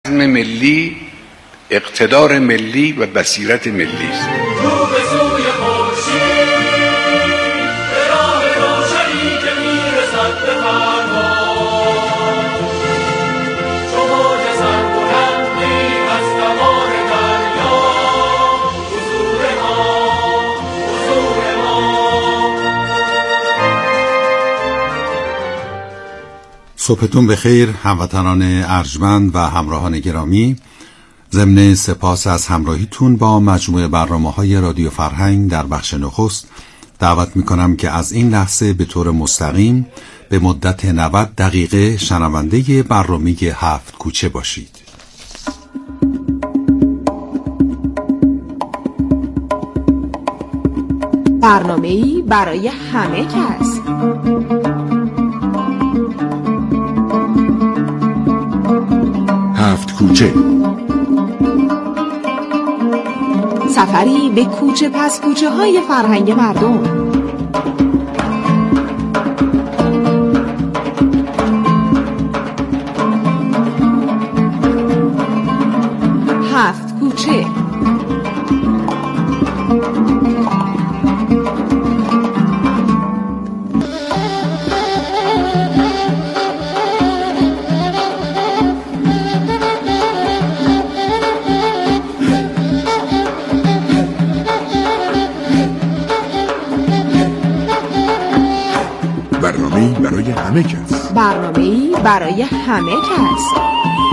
ملی اقتدار ملی و بصیرت ملی است. صبحتون بخیر هموطنان ارجمند و همراهان گرامی. ضمن سپاس از همراهیتون با مجموعه برنامه‌های رادیو فرهنگ در بخش نخست دعوت می‌کنم که از این لحظه به طور مستقیم به مدت 90 دقیقه شنونده برنامه 7 کوچه باشید. برنامه‌ای برای همه کس. هفت کوچه، سفری به کوچه پس کوچه های فرهنگ مردم. هفت کوچه. برای همه کس. برنامه‌ای برای همه کس.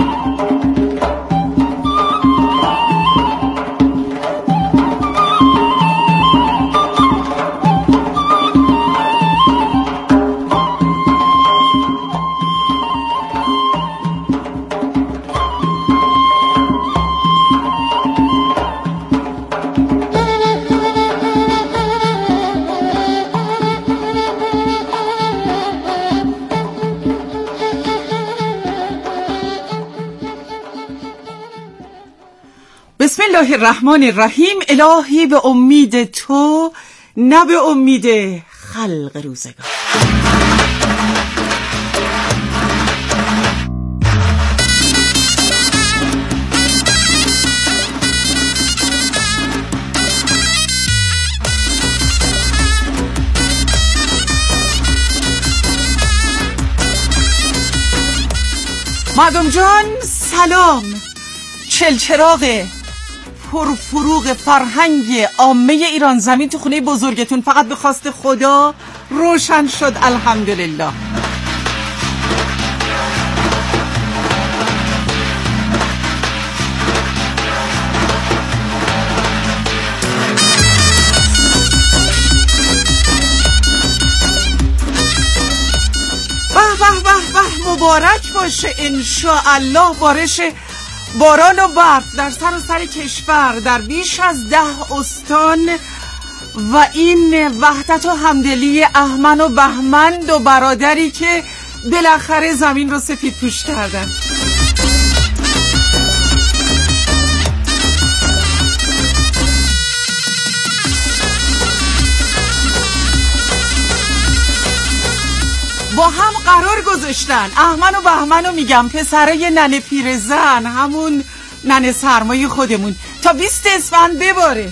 بسم الله الرحمن الرحیم. الهی به امید تو نه به امید خلق روزگار. مردم جان سلام. چلچراغ پرفروغ فرهنگ عامه ایران زمین تو خونه بزرگتون فقط به خواست خدا روشن شد، الحمدلله. به مبارک باشه انشاءالله بارش باران و برف در سراسر کشور در بیش از 10 استان و این وحدت و همدلی اهمن و بهمن دو برادری که بالاخره زمین رو سفید پوش کردن. با هم قرار گذاشتن. اهمن و بهمن رو میگم، پسرای ننه پیرزن، همون ننه سرمایه خودمون، تا 20 اسفند بباره.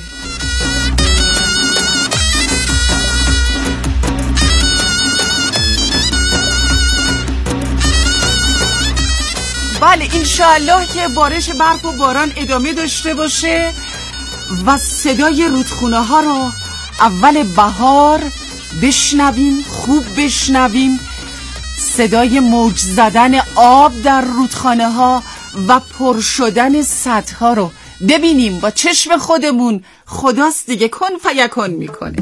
بله انشاءالله که بارش برف و باران ادامه داشته باشه و صدای رودخونه ها رو اول بهار بشنویم، خوب بشنویم، صدای موج زدن آب در رودخانه ها و پر شدن سطح ها رو ببینیم با چشم خودمون. خداست دیگه، کن فیکن میکنه.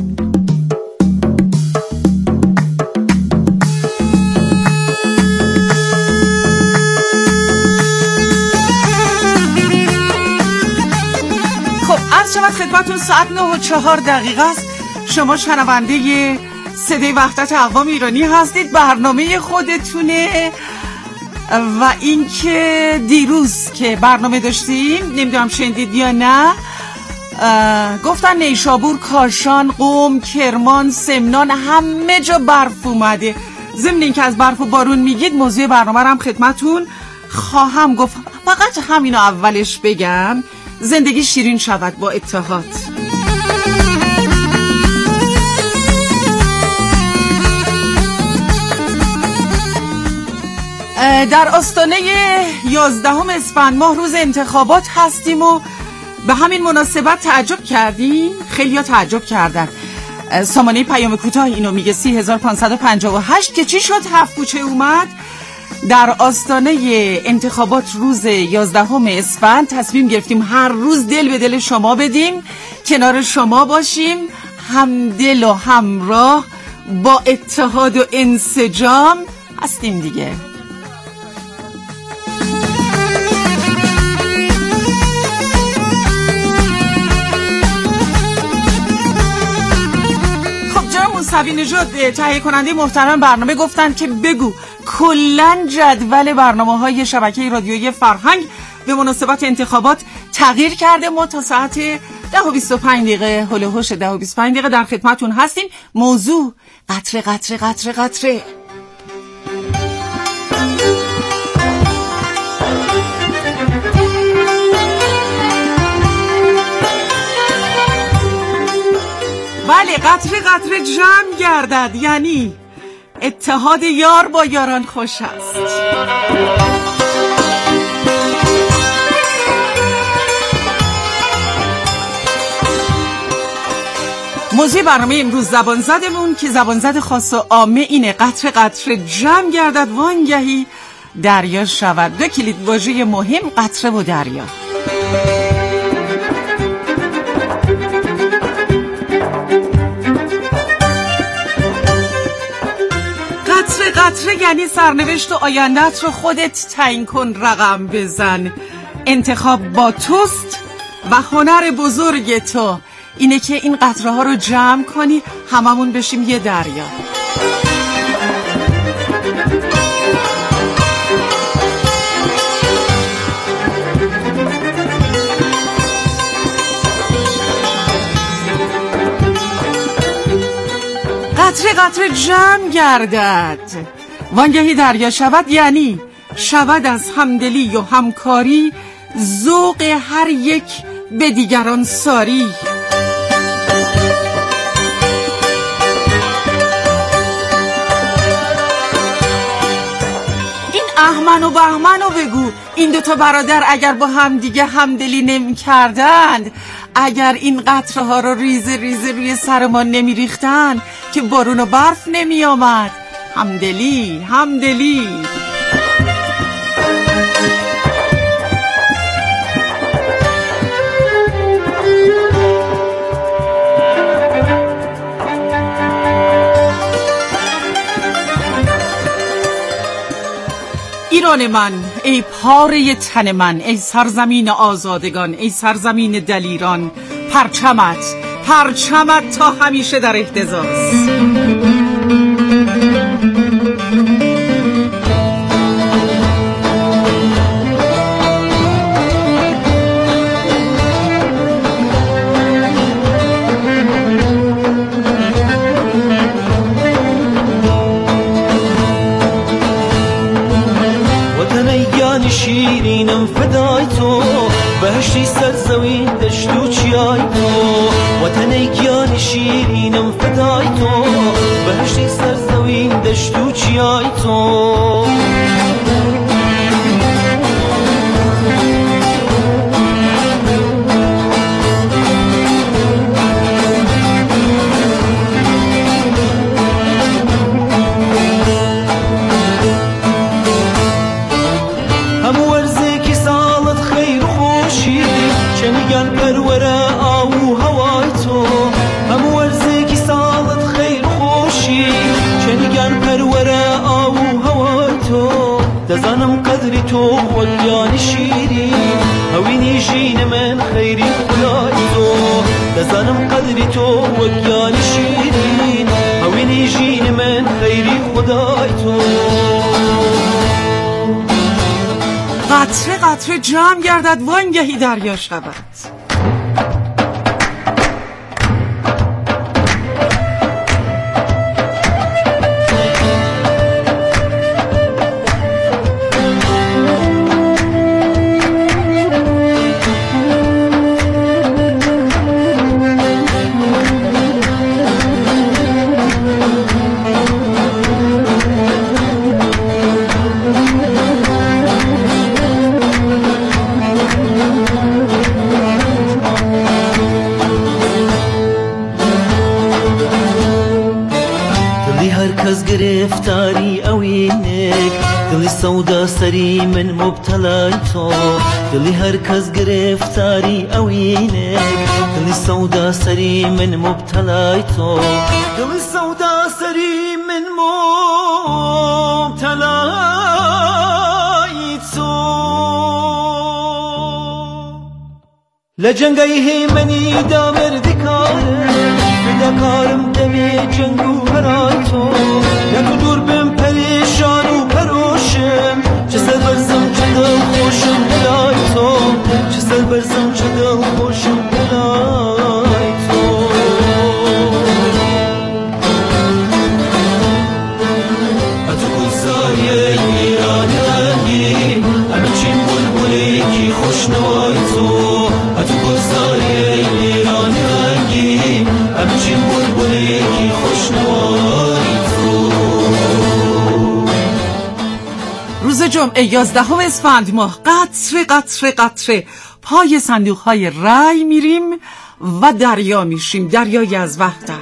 خب عرض شود خدمتون ساعت 9:04 است. شما شنونده صدای وحدت اقوام ایرانی هستید، برنامه خودتونه. و اینکه دیروز که برنامه داشتیم، نمیدونم شنیدید یا نه، گفتن نیشابور، کاشان، قم، کرمان، سمنان همه جا برف اومده. ضمن اینکه از برف و بارون میگید، موضوع برنامه رو هم خدمتون خواهم گفت. فقط همینو اولش بگم، زندگی شیرین شود با اتحاد. در آستانه 11 اسفند ماه روز انتخابات هستیم و به همین مناسبت تعجب کردیم. خیلی ها تعجب کردن. سامانه پیام کوتاه اینو میگه 3558 که چی شد 7 کوچه اومد. در آستانه انتخابات روز 11 اسفند تصمیم گرفتیم هر روز دل به دل شما بدیم، کنار شما باشیم، همدل و همراه با اتحاد و انسجام هستیم دیگه. موسوی نژاد تهیه کننده محترم برنامه گفتن که بگو کلن جدول برنامه‌های شبکه رادیویی فرهنگ به مناسبت انتخابات تغییر کرده. ما تا ساعت 10:25 هلوهوش 10:25 در خدمتون هستیم. موضوع قطره قطره قطره قطره. بله، قطره قطره جمع گردد، یعنی اتحاد یار با یاران خوش است. موضوع برنامه امروز زبان زدمون که زبان زد خاص و عامه اینه: قطره قطره جمع گردد وانگهی دریا شود. دو کلید واژه مهم: قطره و دریا. قطره قطره یعنی سرنوشت و آینده‌ات رو خودت تعیین کن، رقم بزن. انتخاب با توست و هنر بزرگ تو اینه که این قطره ها رو جمع کنی، هممون بشیم یه دریا. قطره قطره جمع گردد وانگهی دریا شود، یعنی شود از همدلی و همکاری ذوق هر یک به دیگران ساری. این اهمن و بهمن رو بگو. این دوتا برادر اگر با هم دیگه همدلی نمی کردند، اگر این قطره ها رو ریزه ریزه روی سر ما نمی ریختن که بارون و برف نمی آمد. همدلی همدلی. ایران من، ای پاره تن من، ای سرزمین آزادگان، ای سرزمین دلیران، پرچمت پرچمت تا همیشه در اهتزاز. شیرینم فدای تو، بهشتی سرزمین دشت و چیای تو. وطن ایگان شیرینم فدای تو، بهشتی سرزمین دشت و چیای تو. دزانم قدری تو ولیان شیرین، هوینی جین من خیری خدای تو. دزانم قدری تو ولیان شیرین، هوینی جین من خیری خدای تو. قطره قطره جمع گردد وانگهی دریا شود. گرفتاری اوینک دلی سودا سری من مبتلای تو دلی هر کس گرفتاری اوینک دلی سودا سری من مبتلای تو دلی سودا سری من مبتلای تو لجنگی منی دامر دکارم فداکارم دمی جنگو برای تو یک دور بم پریشان و پروشم چه سر برزم چه دل خوشم برای تو چه سر برزم چه دل خوشم برای تو اتو گلزاری ایران رنگی همه چین بلبلی کی خوشنوای تو اتو گلزاری ایران رنگی همچین بلبلی کی خوشنوای تو روز جمعه 11 اسفند ماه قطره قطره قطره پای صندوق های رای میریم و دریا میشیم، دریایی از وحدت.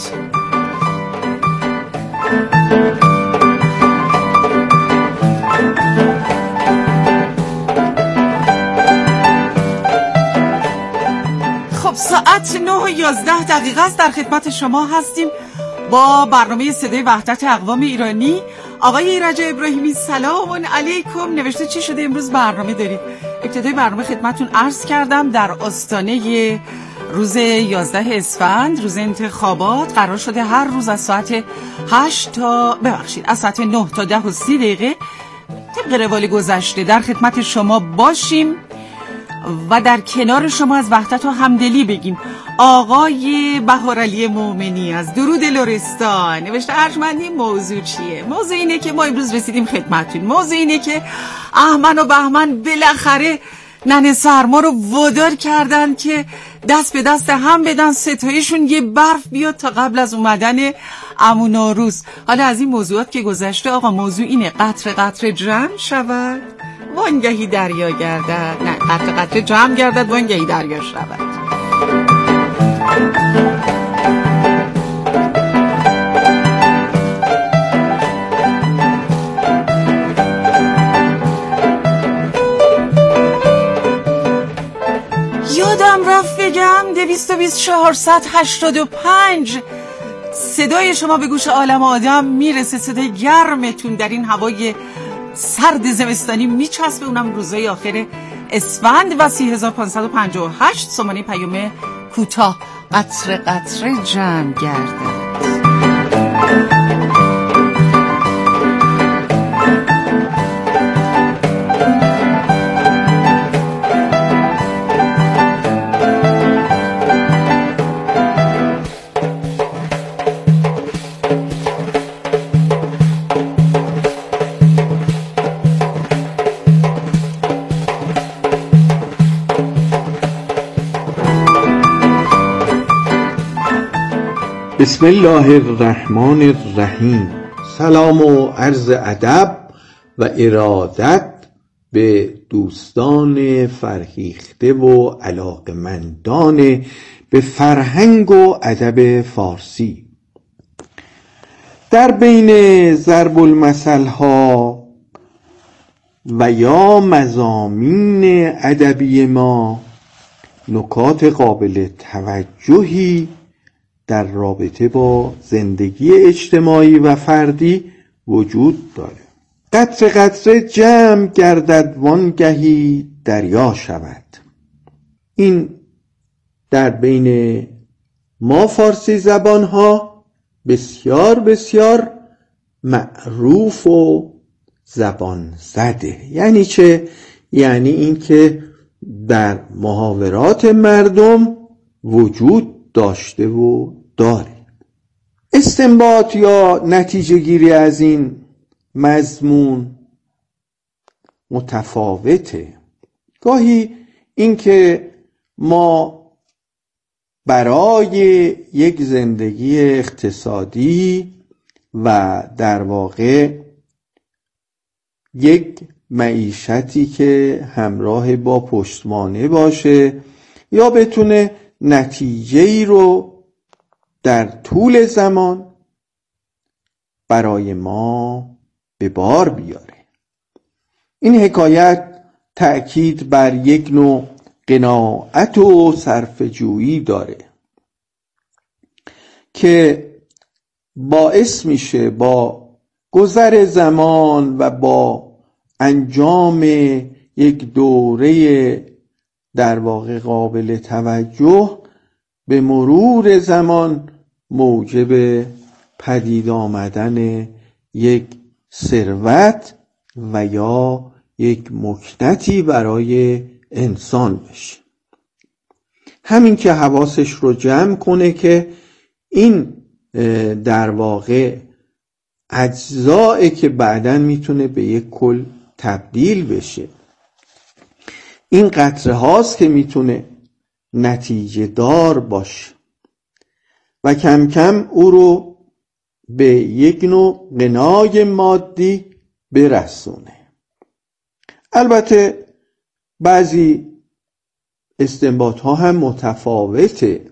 ساعت 9:11 است. در خدمت شما هستیم با برنامه صدای وحدت اقوام ایرانی. آقای ایرج ابراهیمی سلام علیکم. نوشته چی شده امروز برنامه دارید؟ ابتدای برنامه خدمتون عرض کردم در آستانه روز 11 اسفند روز انتخابات قرار شده هر روز از ساعت 8 از ساعت 9 تا 10:30 طبق روال گذشته در خدمت شما باشیم و در کنار شما از وحدت و همدلی بگیم. آقای بهارعلی مومنی از درود لرستان نوشته ارجمندی موضوع چیه؟ موضوع اینه که ما امروز رسیدیم خدمتتون. موضوع اینه که احمد و بهمن بالاخره ننه سرما رو وادار کردن که دست به دست هم بدن، ستایشون یه برف بیاد تا قبل از اومدن عمو نوروز. حالا از این موضوعات که گذشته آقا، موضوع اینه قطره قطره جمع شود وانگهی دریا گردد. نه، قطره قطره جمع گردد وانگهی دریا شود. یادم رفت بگم 22485 صدای شما به گوش عالم آدم میرسه. صدای گرمتون در این هوای سرد زمستانی میچسبه، اونم روزهای آخر اسفند. و 3558 سومانی پیام کوتاه قطره قطره جمع گردد. بسم الله الرحمن الرحیم. سلام و عرض ادب و ارادت به دوستان فرهیخته و علاقمندان به فرهنگ و ادب فارسی. در بین ضرب المثل ها و یا مضامین ادبی ما نکات قابل توجهی در رابطه با زندگی اجتماعی و فردی وجود داره. قطره قطره جمع گردد وانگهی دریا شود. این در بین ما فارسی زبان ها بسیار بسیار معروف و زبان زده. یعنی چه؟ یعنی این که در محاورات مردم وجود داشته و داره. استنباط یا نتیجه گیری از این مضمون متفاوته. گاهی اینکه ما برای یک زندگی اقتصادی و در واقع یک معیشتی که همراه با پشتوانه باشه یا بتونه نتیجه‌ای رو در طول زمان برای ما به بار بیاره. این حکایت تأکید بر یک نوع قناعت و صرفه‌جویی داره که باعث میشه با گذر زمان و با انجام یک دوره در واقع قابل توجه به مرور زمان موجب پدید آمدن یک ثروت و یا یک مکنتی برای انسان بشه. همین که حواسش رو جمع کنه که این در واقع اجزایی که بعداً میتونه به یک کل تبدیل بشه، این قطره هاست که میتونه نتیجه دار باشه و کم کم او رو به یک نوع غنای مادی برسونه. البته بعضی استنباط ها هم متفاوته.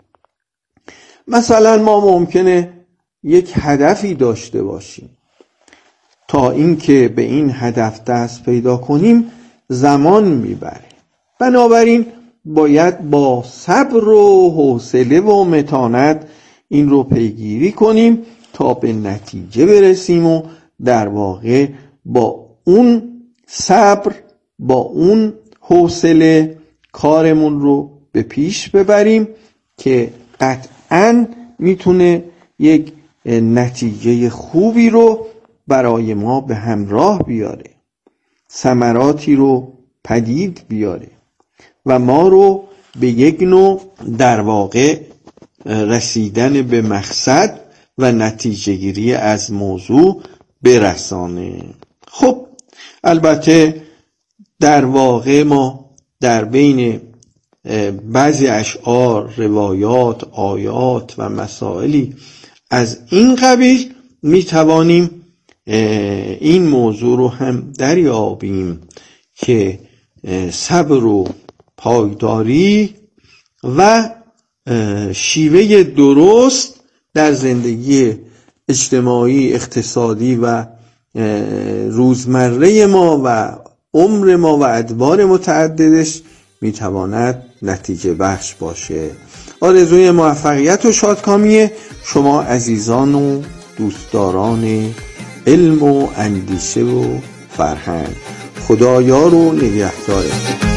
مثلا ما ممکنه یک هدفی داشته باشیم، تا اینکه به این هدف دست پیدا کنیم زمان میبره، بنابراین باید با صبر و حوصله و متانت این رو پیگیری کنیم تا به نتیجه برسیم و در واقع با اون صبر، با اون حوصله کارمون رو به پیش ببریم که قطعاً میتونه یک نتیجه خوبی رو برای ما به همراه بیاره، ثمراتی رو پدید بیاره و ما رو به یک نوع در واقع رسیدن به مقصد و نتیجه گیری از موضوع برسانه. خب البته در واقع ما در بین بعضی اشعار، روایات، آیات و مسائلی از این قبیل میتوانیم این موضوع رو هم دریابیم که صبر و پایداری و شیوه درست در زندگی اجتماعی، اقتصادی و روزمره ما و عمر ما و ادوار متعددش میتواند نتیجه بخش باشه. آرزوی موفقیت و شادکامی شما عزیزان و دوستداران علم و اندیشه و فرهنگ. خدایار و نگهدار.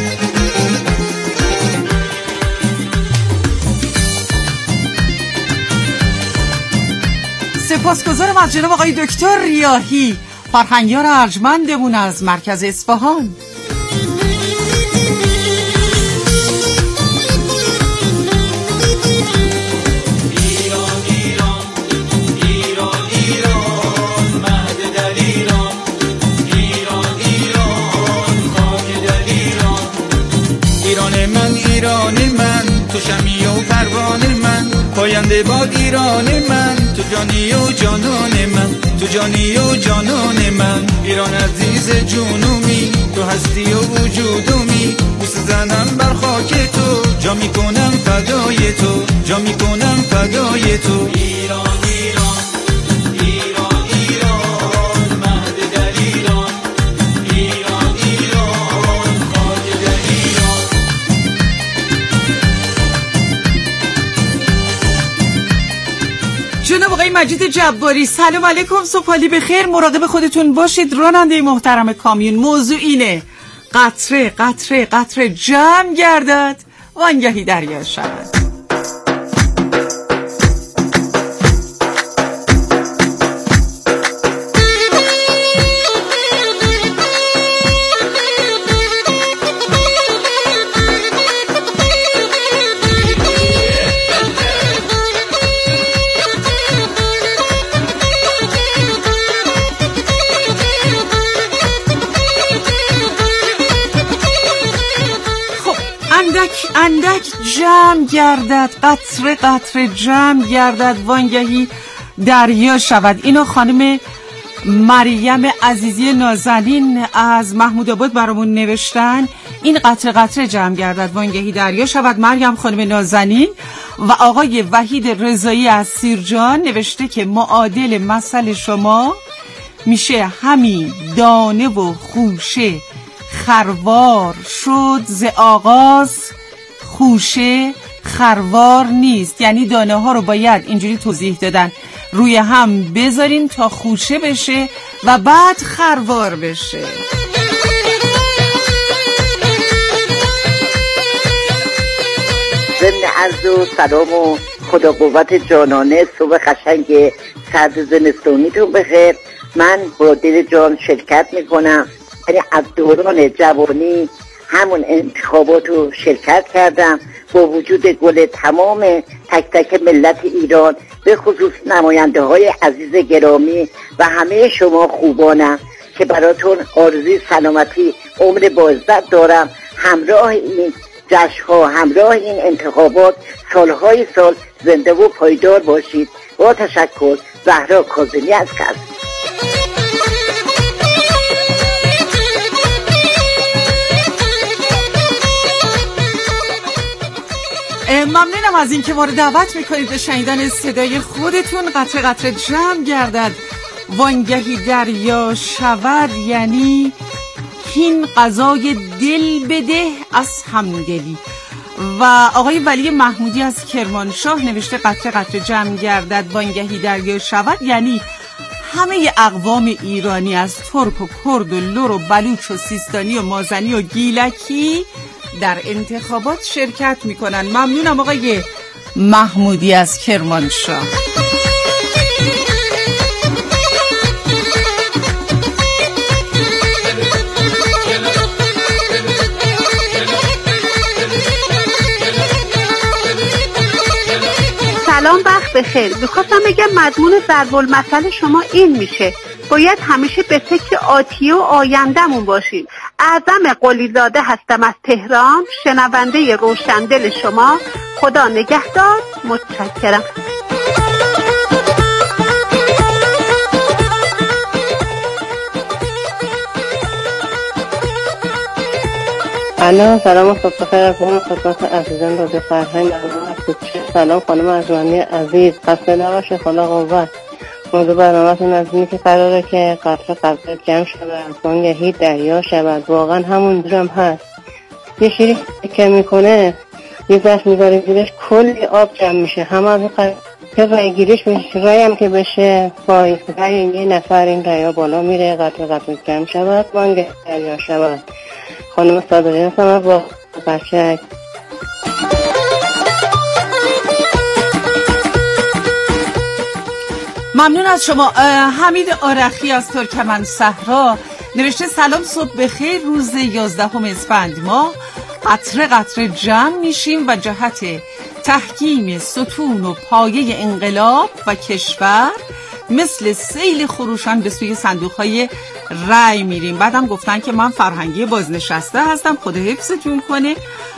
سپاسگزارم از جناب آقای دکتر ریاحی، فرهنگیار ارجمندمون از مرکز اصفهان. تو شمی و پروانه من، پاینده باد ایران من، تو جانی و جانان من، تو جانی و جانان من. ایران عزیز جنومی، تو هستی و وجودمی، بوسه زنم بر خاک تو، جا میکنم فدای تو، جا میکنم فدای تو. ایران ایران ایران ایران، مهد در ایران، ایران ایران، خاک در ایران. جناب آقای مجید جباری، سلام علیکم، صبحالی بخیر، مراقب خودتون باشید. راننده محترم کامیون، موضوع اینه: قطره قطره قطره جمع گردد وانگهی دریا شود. اندک جمع گردد، قطره قطره جمع گردد وانگهی دریا شود. اینو خانم مریم عزیزی نازنین از محمود آباد برامون نوشتن. این قطره قطره جمع گردد وانگهی دریا شود. مریم خانم نازنین و آقای وحید رضایی از سیرجان نوشته که معادل مثل شما میشه همین دانه و خوشه خروار شد ز آغاز خوشه خروار نیست. یعنی دانه ها رو باید اینجوری توضیح دادن روی هم بذاریم تا خوشه بشه و بعد خروار بشه. ضمن عرض و سلام و خدا قوت جانانه صبح قشنگ سرد زمستونیتون بخیر. من با دل جان شرکت میکنم، یعنی از دوران جوانی همون انتخابات رو شرکت کردم با وجود گل تمام تک تک ملت ایران، به خصوص نماینده های عزیز گرامی و همه شما خوبانم که براتون آرزوی سلامتی عمر با عزت دارم. همراه این جشن‌ها، همراه این انتخابات سالهای سال زنده و پایدار باشید. با تشکر، زهرا کاظمی از قزوین. ممنونم از این که ما رو دعوت میکنید به شنیدن صدای خودتون. قطره قطره جمع گردد وانگهی دریا شود، یعنی هین قضای دل بده از همدلی. و آقای ولی محمودی از کرمانشاه نوشته قطره قطره جمع گردد وانگهی دریا شود، یعنی همه اقوام ایرانی از ترک و کرد و لر و بلوچ و سیستانی و مازنی و گیلکی در انتخابات شرکت میکنن. ممنونم آقای محمودی از کرمانشاه. سلام، وقت بخیر. میخواستم بگم مضمون ضرب المثل شما این میشه: باید همیشه به فکر آتیه و آینده‌مون باشیم. اعظم قلیزاده هستم از تهران، شنونده روشندل شما. خدا نگهدار. متشکرم. سلام و صبح بخیر از من خدمت عزیزان رادیو فرهنگ. سلام خانم ارجمندی عزیز، خسته نباشه، خدا قوت. موضوع برنامه‌تون از اینه که قراره که قطره قطره جمع شود وانگهی دریا شود. واقعا همون جمع هست. یه شیری که میکنه یه دست میذاره زیرش کلی آب جمع میشه. همه از که رای گیریش میشه، رای هم که بشه پای رای یه نفر این رای بالا میره، قطره قطره جمع شود وانگهی دریا شود. خانم صادقی هستم با بچه. ممنون از شما. حمید آرخی از ترکمن صحرا نوشته سلام، صبح بخیر. روز 11 اسفند ماه قطره قطره جمع میشیم و جهت تحکیم ستون و پایه انقلاب و کشور مثل سیل خروشان به سوی صندوق‌های رای میریم. بعدم گفتن که من فرهنگی بازنشسته هستم، خدا حفظتون کنه.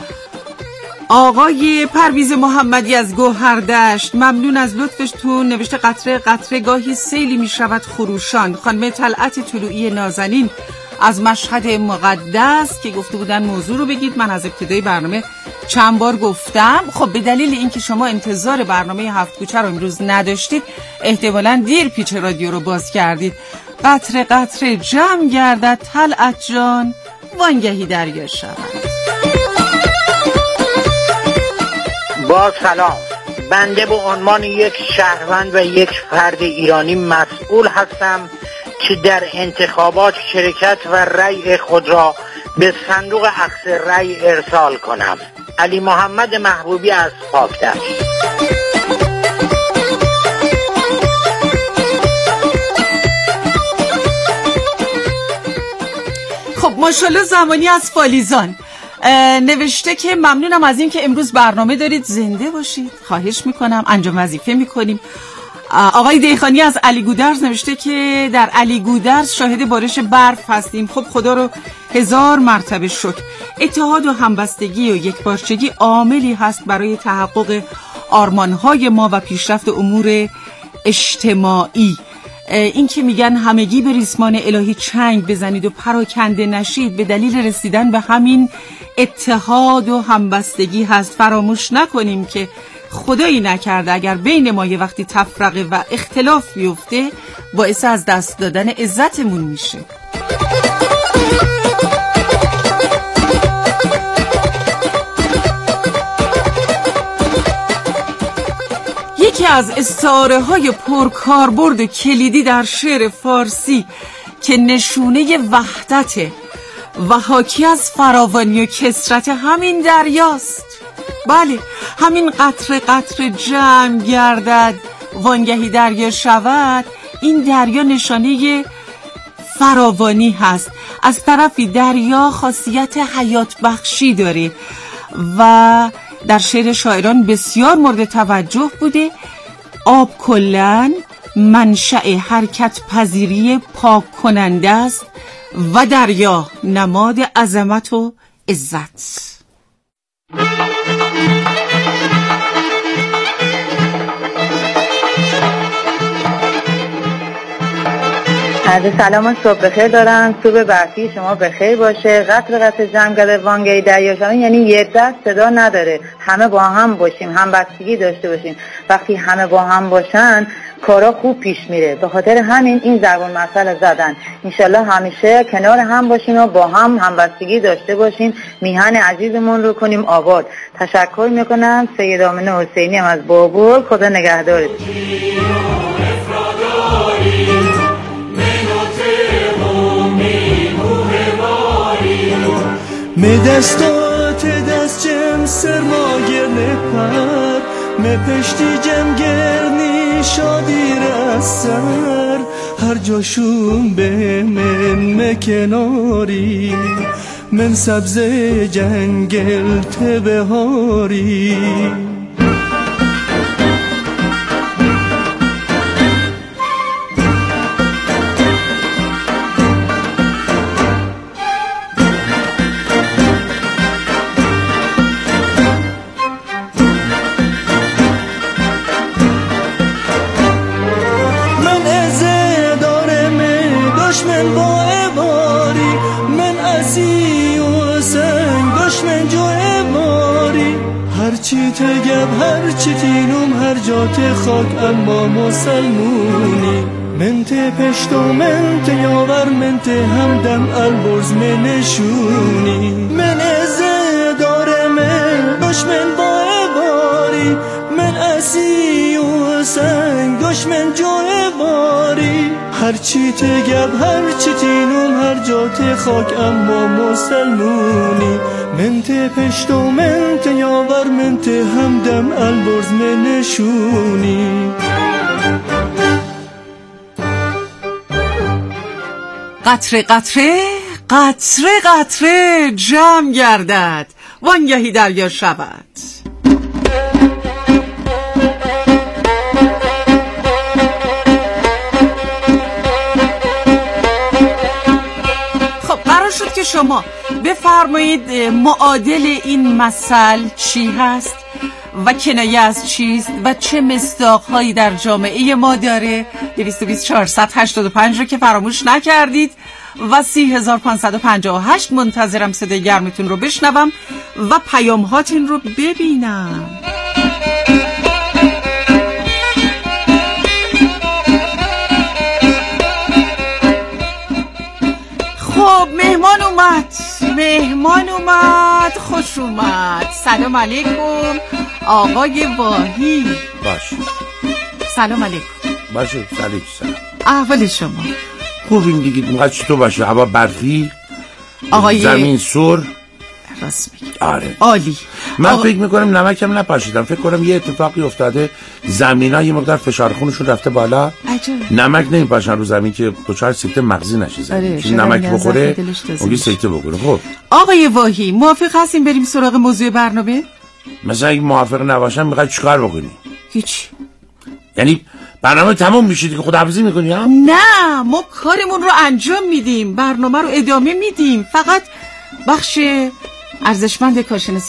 آقای پرویز محمدی از گوهردشت ممنون از لطفشتون نوشته قطره قطره گاهی سیلی میشود خروشان. خانم طلعت طلوعی نازنین از مشهد مقدس که گفته بودن موضوع رو بگید، من از ابتدای برنامه چند بار گفتم. خب به دلیل اینکه شما انتظار برنامه هفت کوچه رو امروز نداشتید، احتمالاً دیر پیچ رادیو رو باز کردید. قطره قطره جمع گردد طلعت جان وانگهی دریا شود. با سلام، بنده به عنوان یک شهروند و یک فرد ایرانی مسئول هستم که در انتخابات شرکت و رأی خود را به صندوق اخذ رأی ارسال کنم. علی محمد محبوبی از پاکدشت. خب ماشاءالله زمانی از فالیزان نوشته که ممنونم از این که امروز برنامه دارید، زنده باشید، خواهش میکنم، انجام وظیفه میکنیم. آقای دیخانی از علی گودرز نوشته که در علی گودرز شاهد بارش برف هستیم. خب خدا رو 1000 مرتبه شکر. اتحاد و همبستگی و یکپارچگی عاملی هست برای تحقق آرمانهای ما و پیشرفت امور اجتماعی. این که میگن همگی به ریسمان الهی چنگ بزنید و پراکنده نشید به دلیل رسیدن به همین اتحاد و همبستگی هست. فراموش نکنیم که خدایی نکرده اگر بین ما یه وقتی تفرقه و اختلاف بیفته باعث از دست دادن عزتمون میشه. یکی از استعاره‌های پرکاربرد و کلیدی در شعر فارسی که نشونه وحدت و حاکی از فراوانی و کثرت همین دریاست. بله، همین قطره قطره جمع گردد وانگهی دریا شود. این دریا نشانه فراوانی هست. از طرفی دریا خاصیت حیات بخشی داره و در شعر شاعران بسیار مورد توجه بوده. آب کلن منشأ حرکت پذیری پاک کننده است و دریا نماد عظمت و عزت. عرض سلام و صبح بخیر دارم. صبح برفی شما بخیر باشه. قطر قطر جمع کرده وانگهی دریا شما، یعنی یه دست صدا نداره. همه با هم باشیم، هم بستگی داشته باشیم. وقتی همه با هم باشن کارا خوب پیش میره. به خاطر همین این ضرب المثل زدن. انشالله همیشه کنار هم باشیم و با هم همبستگی داشته باشیم. میهن عزیزمون رو کنیم آباد. تشکر میکنم. سید آمنه حسینی هم از بابل. خدا نگهدارتون. می دستات دست جم سرماگر نپر می پشتی جم گرنی شادی رسر هر جاشون به من کناری من سبز جنگل تبهاری هرچی تگم هرچی تینم هر جات خاک اما مسلمونی من ته پشت و من ته یاور من ته همدم البرز من نشونی من ازه داره من دشمن با باری من اسی و سنگ دشمن جای باری هرچی تگم هرچی تینم هر جات خاک اما مسلمونی من ته پشت و من ته یاور من ته همدم البرز من نشونی قطره قطره قطره قطره جمع گردد وانگهی دریا شود. خب قرار شد که شما بفرمایید معادل این مثل چی هست و کنایه از چیست و چه مصداق‌هایی در جامعه ما داره. 22485 رو که فراموش نکردید و 30558 منتظرم صدای گرمتون رو بشنوم و پیام هاتون رو ببینم. خب مهمان اومد خوش اومد. سلام علیکم آقای واهی. باشه. سلام علیکم. باشه سلام. احوال شما خوبیم دیگه. میخواد چطور باشه؟ هوا برفی، آقای زمین سر. راست میگی. آره عالی. من فکر میکنم نمکم نپاشیدم. فکر کنم یه اتفاقی افتاده، زمینا یه مقدار فشار خونشون رفته بالا. عجب. نمک نمیپاشن رو زمین که دچار سکته مغزی نشه زمین. آره. چون نمک بخوره اون سکته بکنه. خب آقای واهی موافق هستیم بریم سراغ موضوع برنامه؟ مثلا اگه موافق نباشم میخوای چیکار بکنی؟ هیچ. یعنی برنامه تموم میشه دیگه خداحافظی میکنی ها؟ نه ما کارمون رو انجام میدیم، برنامه رو ادامه میدیم. فقط بخش ارزشمند کارشناسی